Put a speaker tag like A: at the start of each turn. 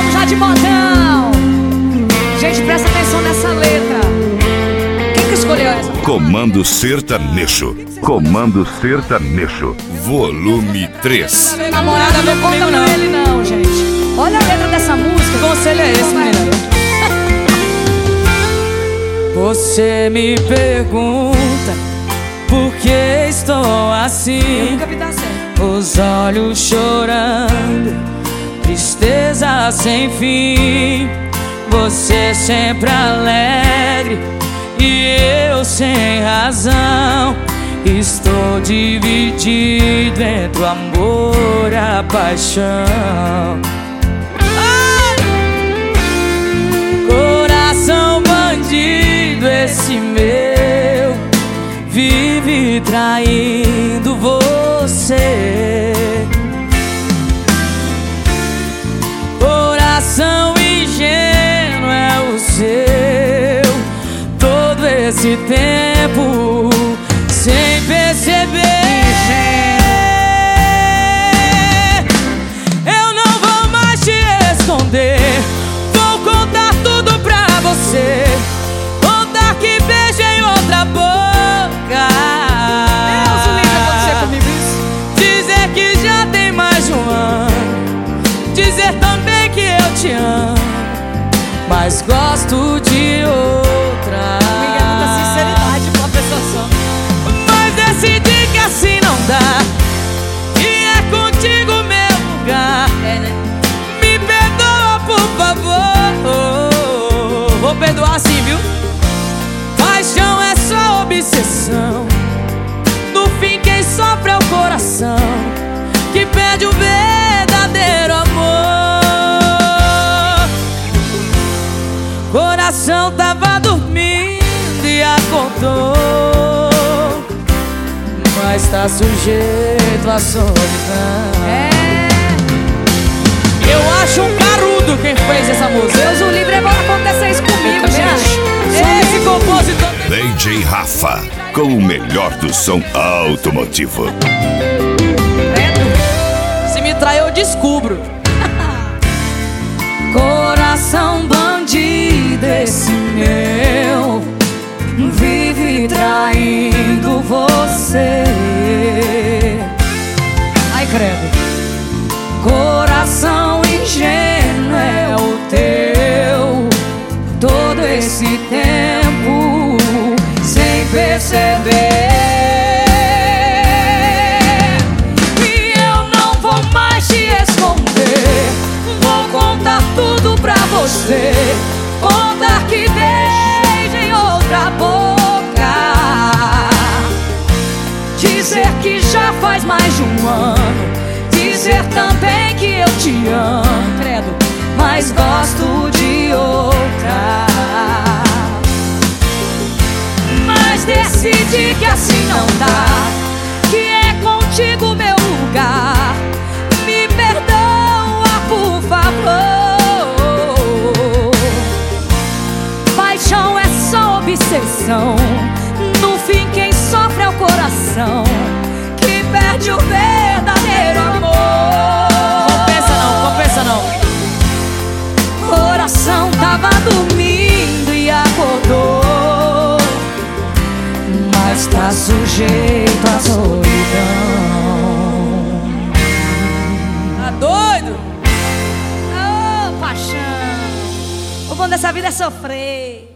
A: vamos já de modão. Gente, presta atenção nessa letra. Quem que escolheu essa?
B: Comando Sertanejo. Comando Sertanejo. Volume 3.
A: Namorada não conta com ele não, gente. Olha a letra dessa música. Que conselho é esse, menina?
C: Você me pergunta por que estou assim.
A: Eu nunca vi dar certo.
C: Os olhos chorando, tristeza sem fim. Você sempre alegre e eu sem razão. Estou dividido entre o amor e a paixão. Coração bandido esse meu, vive traindo você. Coração ingênuo é o seu, todo esse tempo sem perceber. Eu não vou mais te esconder, vou contar tudo pra você. Contar que beijei outra boca.
A: Deus o livre acontecer comigo isso.
C: Dizer que já tem mais de um ano. Dizer também que eu te amo, mas gosto de outra.
A: Amiga, muita sinceridade pra uma pessoa só.
C: Mas decidi que assim não dá, e é contigo meu lugar.
A: É, né?
C: Me perdoa, por favor. Vou perdoar sim, viu? Paixão é só obsessão. No fim quem sofre é o coração, que perde o verdadeiro amor. Coração tava dormindo e acordou, mas tá sujeito à solidão.
A: É.
C: Eu acho um carudo quem fez essa música.
A: Deus o livre, agora acontecer isso comigo, gente.
C: Esse compositor
B: DJ Rafa, com o melhor do som automotivo.
C: se me trai eu descubro.
A: Coração bandido esse meu, vive traindo você. Ai, credo. Coração ingênuo é o teu, todo esse tempo sem perceber. E eu não vou mais te esconder, vou contar tudo pra você. Contar que beijei outra boca. Dizer que já faz mais de um ano. Dizer também que eu te amo, credo, mas gosto de outra. Mas decidi que assim não dá, que é contigo meu lugar. Me perdoa, por favor. Paixão é só obsessão. No fim quem sofre é o coração, que perde o verdadeiro amor.
C: Compensa não.
A: Coração tava dormindo e acordou, mas tá sujeito à solidão.
C: Tá doido?
A: Ô, paixão, o bom dessa vida é sofrer.